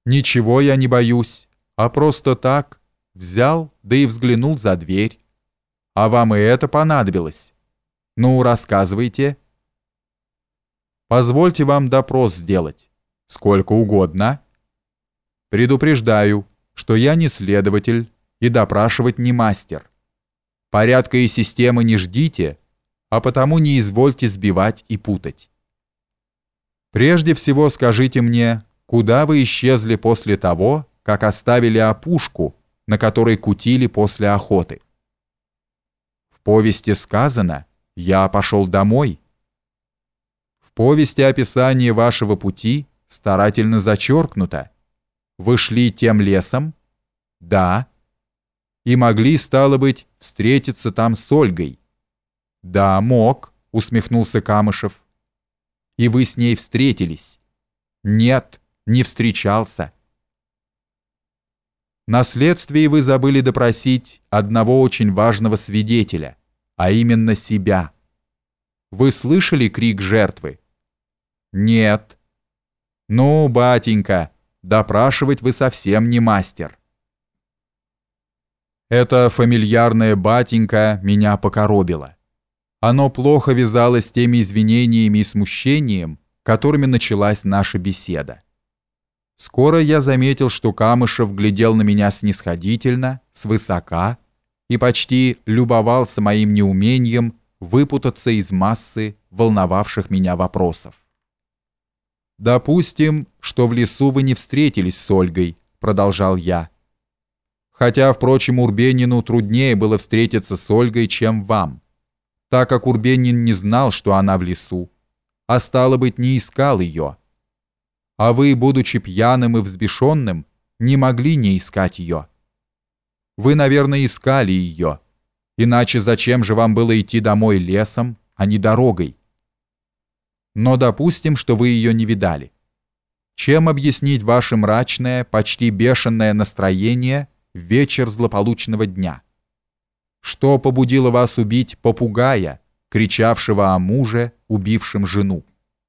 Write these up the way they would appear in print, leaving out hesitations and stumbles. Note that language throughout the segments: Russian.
Ничего я не боюсь, а просто так взял, да и взглянул за дверь. А вам и это понадобилось? Ну, рассказывайте. Позвольте вам допрос сделать. Сколько угодно. Предупреждаю, что я не следователь и допрашивать не мастер. Порядка и системы не ждите, а потому не извольте сбивать и путать. Прежде всего скажите мне, куда вы исчезли после того, как оставили опушку, на которой кутили после охоты? В повести сказано: «Я пошел домой». В повести описание вашего пути старательно зачеркнуто. Вы шли тем лесом? Да. И могли, стало быть, встретиться там с Ольгой? Да, мог, усмехнулся Камышев. И вы с ней встретились? Нет, не встречался. На следствии вы забыли допросить одного очень важного свидетеля, а именно себя. Вы слышали крик жертвы? Нет. Ну, батенька, допрашивать вы совсем не мастер. Это фамильярное «батенька» меня покоробило. Оно плохо вязалось с теми извинениями и смущением, которыми началась наша беседа. Скоро я заметил, что Камышев глядел на меня снисходительно, свысока и почти любовался моим неумением выпутаться из массы волновавших меня вопросов. «Допустим, что в лесу вы не встретились с Ольгой», — продолжал я. «Хотя, впрочем, Урбенину труднее было встретиться с Ольгой, чем вам, так как Урбенин не знал, что она в лесу, а стало быть, не искал ее. А вы, будучи пьяным и взбешенным, не могли не искать ее. Вы, наверное, искали ее, иначе зачем же вам было идти домой лесом, а не дорогой? Но допустим, что вы ее не видали. Чем объяснить ваше мрачное, почти бешеное настроение в вечер злополучного дня? Что побудило вас убить попугая, кричавшего о муже, убившем жену?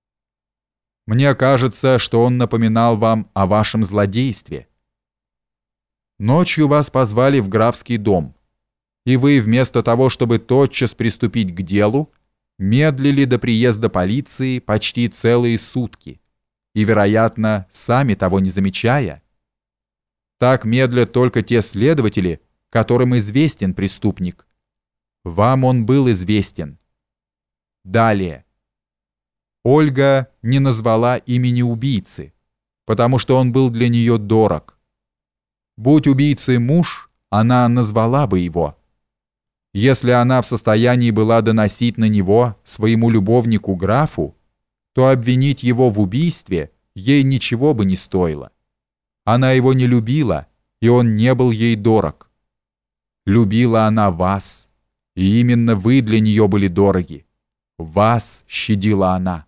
Мне кажется, что он напоминал вам о вашем злодействе. Ночью вас позвали в графский дом, и вы вместо того, чтобы тотчас приступить к делу, медлили до приезда полиции почти целые сутки, и, вероятно, сами того не замечая. Так медлят только те следователи, которым известен преступник. Вам он был известен. Далее. Ольга не назвала имени убийцы, потому что он был для нее дорог. Будь убийцей муж, она назвала бы его. Если она в состоянии была доносить на него своему любовнику графу, то обвинить его в убийстве ей ничего бы не стоило. Она его не любила, и он не был ей дорог. Любила она вас, и именно вы для нее были дороги. Вас щадила она.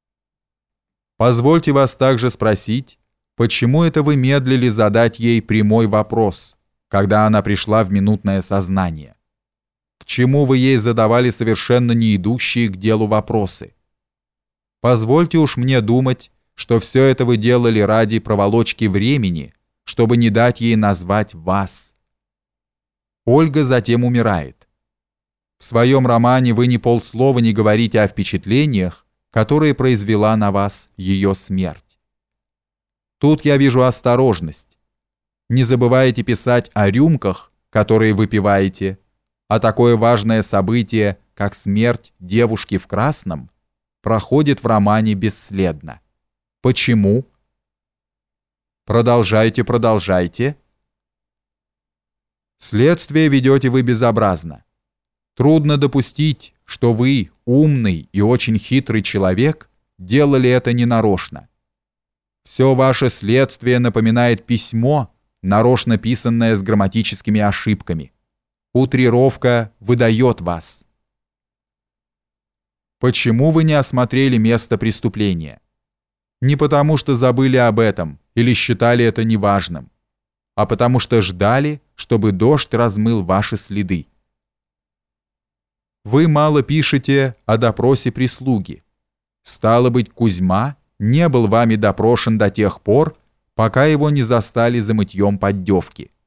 Позвольте вас также спросить, почему это вы медлили задать ей прямой вопрос, когда она пришла в минутное сознание? К чему вы ей задавали совершенно не идущие к делу вопросы? Позвольте уж мне думать, что все это вы делали ради проволочки времени, чтобы не дать ей назвать вас. Ольга затем умирает. В своем романе вы ни полслова не говорите о впечатлениях, которые произвела на вас ее смерть. Тут я вижу осторожность. Не забывайте писать о рюмках, которые выпиваете, а такое важное событие, как смерть девушки в красном, проходит в романе бесследно. Почему? Продолжайте, продолжайте. Следствие ведете вы безобразно. Трудно допустить, что вы, умный и очень хитрый человек, делали это ненарочно. Все ваше следствие напоминает письмо, нарочно писанное с грамматическими ошибками. Утрировка выдает вас. Почему вы не осмотрели место преступления? Не потому, что забыли об этом или считали это неважным, а потому что ждали, чтобы дождь размыл ваши следы. Вы мало пишете о допросе прислуги. Стало быть, Кузьма не был вами допрошен до тех пор, пока его не застали за мытьем поддевки.